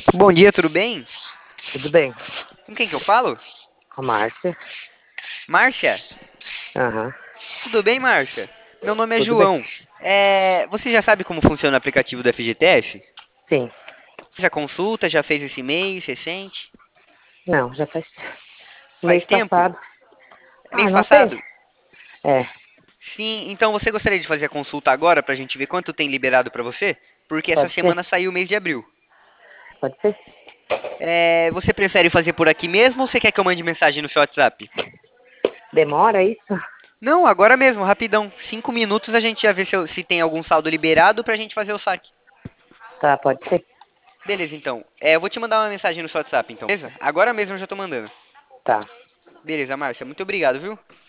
Bom dia, tudo bem? Tudo bem. Com quem que eu falo? A Márcia. Márcia? Aham. Tudo bem, Márcia? Meu nome é Tudo bem. João. Você já sabe como funciona o aplicativo do FGTS? Sim. Já consulta, já fez esse mês recente? Não, já faz Faz mês tempo? passado. Ah, Mês não sei. passado? É, Sim, então você gostaria de fazer a consulta agora pra gente ver quanto tem liberado pra você? Porque essa pode ser? semana saiu o mês de abril. Pode ser? Você prefere fazer por aqui mesmo ou você quer que eu mande mensagem no seu WhatsApp? Demora isso? Não, agora mesmo, rapidão. 5 minutos a gente já vê se tem algum saldo liberado pra gente fazer o saque. Tá, pode ser. Beleza, então. Eu vou te mandar uma mensagem no seu WhatsApp, então. Beleza? Agora mesmo eu já tô mandando. Tá. Beleza, Márcia. Muito obrigado, viu?